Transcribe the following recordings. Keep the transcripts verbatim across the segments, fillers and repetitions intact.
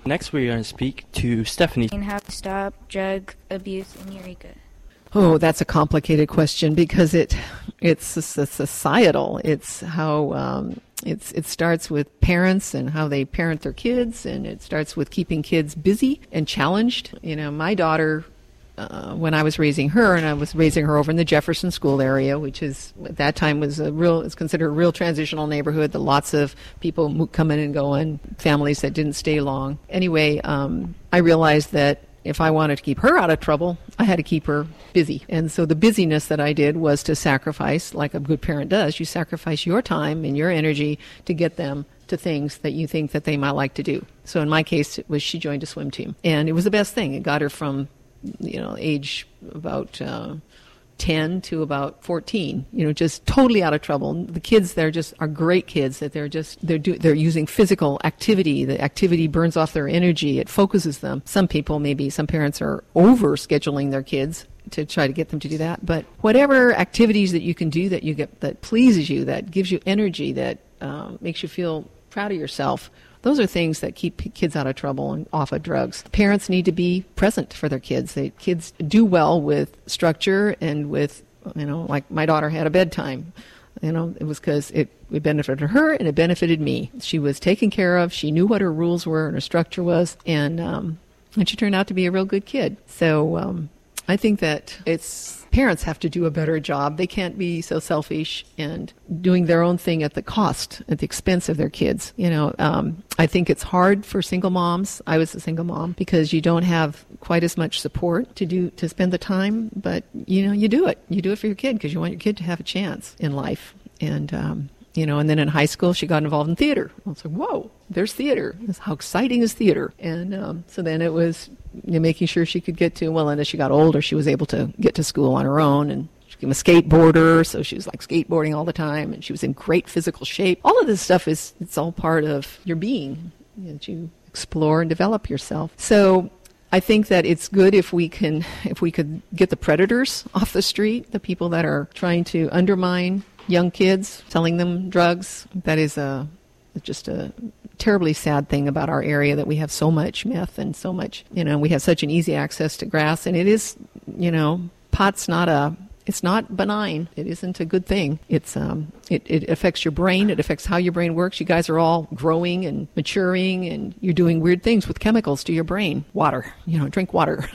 Next, we're going to speak to Stephanie. And how to stop drug abuse in Eureka. Oh, that's a complicated question because it it's, it's societal. It's how um, it's it starts with parents and how they parent their kids, and it starts with keeping kids busy and challenged. You know, my daughter, uh, when I was raising her, and I was raising her over in the Jefferson School area, which is at that time was a real, it's considered a real transitional neighborhood. That lots of people mo- come in and go, and families that didn't stay long. Anyway, um, I realized that if I wanted to keep her out of trouble, I had to keep her busy. And so the busyness that I did was to sacrifice, like a good parent does, you sacrifice your time and your energy to get them to things that you think that they might like to do. So in my case, it was she joined a swim team. And it was the best thing. It got her from, you know, age about uh, ten to about fourteen, you know, just totally out of trouble. The kids there just are great kids, that they're just, they're do, they're using physical activity. The activity burns off their energy. It focuses them. Some people, maybe some parents are over scheduling their kids to try to get them to do that. But whatever activities that you can do that you get, that pleases you, that gives you energy, that um, makes you feel proud of yourself, those are things that keep kids out of trouble and off of drugs. Parents need to be present for their kids. They, kids do well with structure and with, you know, like my daughter had a bedtime. You know, it was because it, it benefited her and it benefited me. She was taken care of. She knew what her rules were and her structure was. And, um, and she turned out to be a real good kid. So um, I think that it's parents have to do a better job. They can't be so selfish and doing their own thing at the cost, at the expense of their kids. You know, um, I think it's hard for single moms. I was a single mom because you don't have quite as much support to do to spend the time. But you know, you do it. You do it for your kid because you want your kid to have a chance in life. And um, you know, and then in high school, she got involved in theater. I was like, whoa, there's theater. How exciting is theater? And um, so then it was, you know, making sure she could get to, well, and as she got older, she was able to get to school on her own, and she became a skateboarder, so she was like skateboarding all the time, and she was in great physical shape. All of this stuff is, it's all part of your being, you know, that you explore and develop yourself. So I think that it's good if we can, if we could get the predators off the street, the people that are trying to undermine young kids, selling them drugs. That is a just a terribly sad thing about our area, that we have so much meth and so much, you know, we have such an easy access to grass. And it is, you know, pot's not a, it's not benign. It isn't a good thing. It's um, it, it affects your brain. It affects how your brain works. You guys are all growing and maturing, and you're doing weird things with chemicals to your brain. Water, you know, drink water.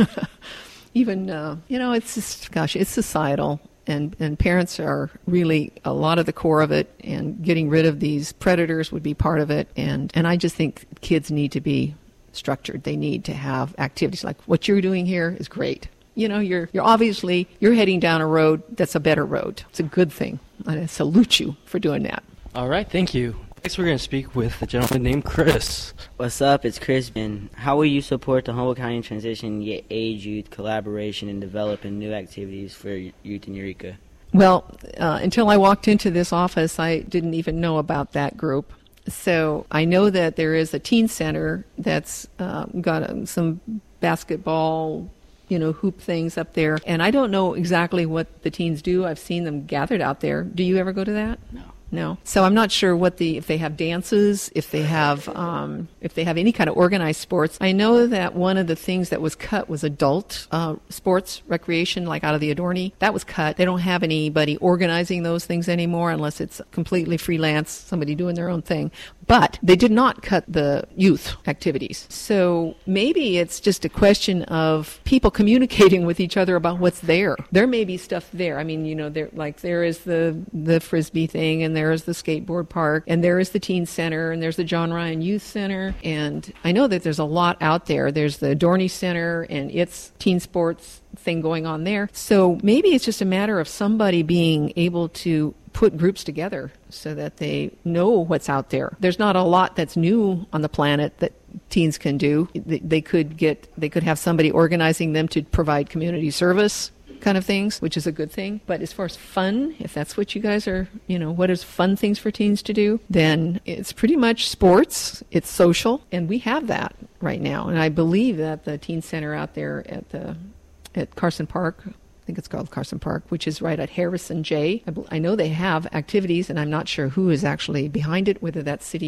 Even, uh, you know, it's just, gosh, it's societal. And, and parents are really a lot of the core of it, and getting rid of these predators would be part of it. And, and I just think kids need to be structured. They need to have activities like what you're doing here is great. You know, you're you're obviously, you're heading down a road that's a better road. It's a good thing. I salute you for doing that. All right, thank you. Next, we're going to speak with a gentleman named Chris. What's up? It's Chris. And how will you support the Humboldt County Transition Age Youth collaboration in developing new activities for youth in Eureka? Well, uh, until I walked into this office, I didn't even know about that group. So I know that there is a teen center that's uh, got uh, some basketball, you know, hoop things up there. And I don't know exactly what the teens do. I've seen them gathered out there. Do you ever go to that? No. No. So I'm not sure what the, if they have dances, if they have, um, if they have any kind of organized sports. I know that one of the things that was cut was adult uh, sports, recreation, like out of the Adorney. That was cut. They don't have anybody organizing those things anymore unless it's completely freelance, somebody doing their own thing. But they did not cut the youth activities. So maybe it's just a question of people communicating with each other about what's there. There may be stuff there. I mean, you know, there like there is the, the Frisbee thing, and there is the skateboard park, and there is the teen center, and there's the John Ryan Youth Center. And I know that there's a lot out there. There's the Adorney Center and its teen sports thing going on there. So maybe it's just a matter of somebody being able to put groups together so that they know what's out there. There's not a lot that's new on the planet that teens can do. They could get, they could have somebody organizing them to provide community service kind of things, which is a good thing. But as far as fun, if that's what you guys are, you know, what is fun things for teens to do, then it's pretty much sports, it's social, and we have that right now. And I believe that the teen center out there at the at Carson Park, I think it's called Carson Park, which is right at Harrison J. I, I know they have activities, and I'm not sure who is actually behind it, whether that's city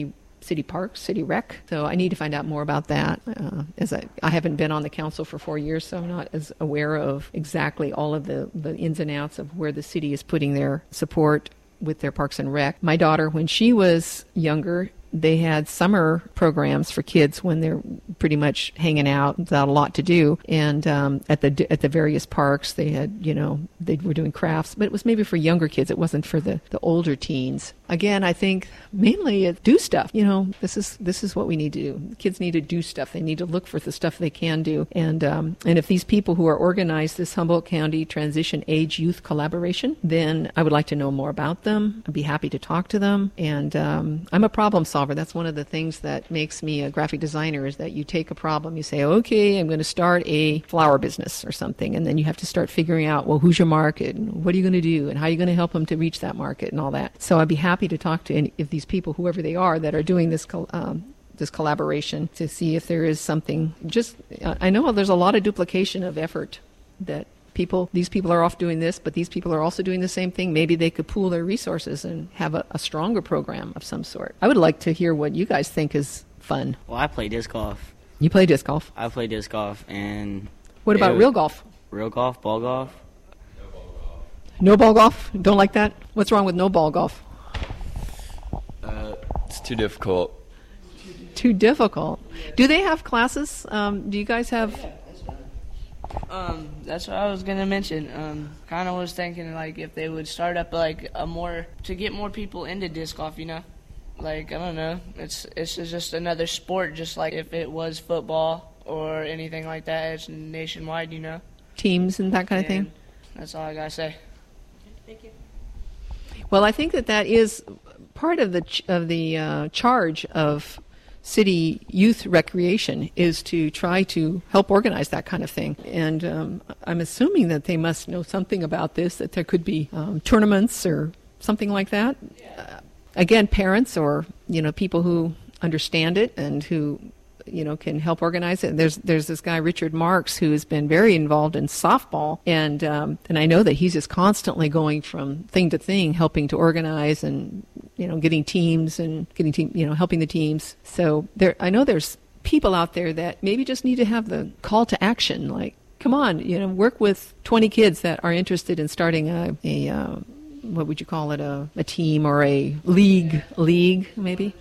city parks, city rec. So I need to find out more about that. Uh, as I, I haven't been on the council for four years, so I'm not as aware of exactly all of the, the ins and outs of where the city is putting their support with their parks and rec. My daughter, when she was younger, they had summer programs for kids when they're pretty much hanging out without a lot to do. And um, at the at the various parks, they had, you know, they were doing crafts, but it was maybe for younger kids. It wasn't for the, the older teens. Again, I think mainly it's do stuff. You know, this is this is what we need to do. Kids need to do stuff. They need to look for the stuff they can do. And um, and if these people who are organized this Humboldt County Transition Age Youth Collaboration, then I would like to know more about them. I'd be happy to talk to them. And um, I'm a problem solver. That's one of the things that makes me a graphic designer, is that you take a problem, you say, okay, I'm going to start a flower business or something, and then you have to start figuring out, well, who's your market, and what are you going to do, and how are you going to help them to reach that market and all that. So I'd be happy to talk to any, if these people, whoever they are, that are doing this col- um, this collaboration, to see if there is something. Just, uh, I know there's a lot of duplication of effort that people, these people are off doing this, but these people are also doing the same thing. Maybe they could pool their resources and have a, a stronger program of some sort. I would like to hear what you guys think is fun. Well, I play disc golf. You play disc golf? I play disc golf, and what about it- real golf? Real golf, ball golf. No ball golf? Don't like that? What's wrong with no ball golf? Uh, it's too difficult. Too difficult. Do they have classes? Um, do you guys have? Um, that's what I was gonna mention. Um, kind of was thinking like if they would start up like a more to get more people into disc golf. You know, like I don't know. It's it's just another sport, just like if it was football or anything like that. It's nationwide. You know. Teams and that kind of thing? And that's all I gotta say. Well, I think that that is part of the ch- of the uh, charge of city youth recreation, is to try to help organize that kind of thing. And um, I'm assuming that they must know something about this, that there could be um, tournaments or something like that. Uh, again, parents or, you know, people who understand it and who, you know, can help organize it. There's there's this guy, Richard Marks, who has been very involved in softball, and um, and I know that he's just constantly going from thing to thing, helping to organize and, you know, getting teams and getting team, you know, helping the teams. So there, I know there's people out there that maybe just need to have the call to action, like, come on, you know, work with twenty kids that are interested in starting a, a uh, what would you call it, a, a team or a league, league maybe.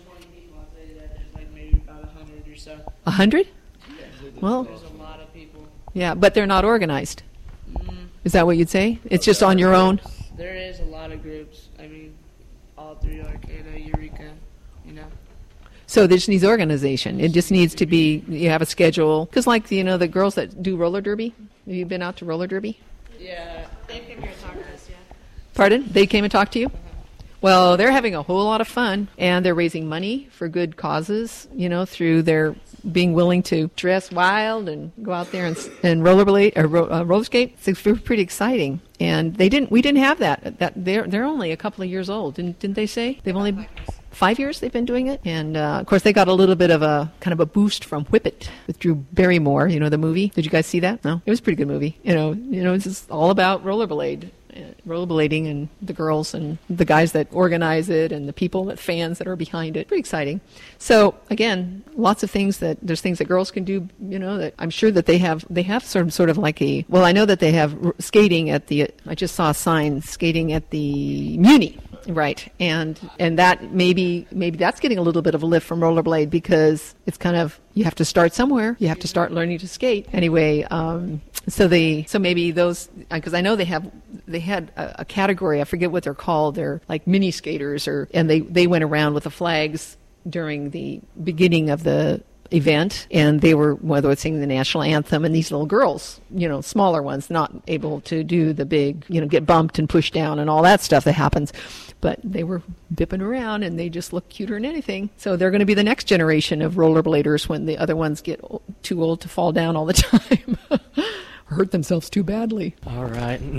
A hundred? Well, There's a lot of people. yeah, but they're not organized. Is that what you'd say? It's just on your own? There is a lot of groups. I mean, all through Arcata, Eureka, you know. So there just needs organization. It just needs to be, you have a schedule. Because like, you know, the girls that do roller derby, have you been out to roller derby? Yeah. They came here to talk to us, yeah. Pardon? They came and talked to you? Well, they're having a whole lot of fun, and they're raising money for good causes, you know, through their being willing to dress wild and go out there and, and rollerblade or ro- uh, roller skate. It's pretty exciting. And they didn't. We didn't have that. That they're they're only a couple of years old, didn't didn't they say? They've only five years they've been doing it, and uh, of course they got a little bit of a kind of a boost from Whip It with Drew Barrymore. You know the movie? Did you guys see that? No, it was a pretty good movie. You know, you know, it's just all about rollerblade. Uh, rollerblading and the girls and the guys that organize it and the people, that fans that are behind it. Pretty exciting. So again, lots of things that there's things that girls can do. You know, that I'm sure that they have. They have sort of sort of like a. Well, I know that they have r- skating at the. I just saw a sign skating at the Muni. Right, and and that maybe maybe that's getting a little bit of a lift from rollerblade, because it's kind of, you have to start somewhere. You have to start learning to skate anyway. Um, so they so maybe those, because I know they have they had a, a category, I forget what they're called. They're like mini skaters, or and they they went around with the flags during the beginning of the event, and they were, whether it's singing the national anthem, and these little girls, you know, smaller ones, not able to do the big, you know, get bumped and pushed down and all that stuff that happens, but they were dipping around and they just look cuter than anything. So they're going to be the next generation of rollerbladers when the other ones get o- too old to fall down all the time, hurt themselves too badly. All right.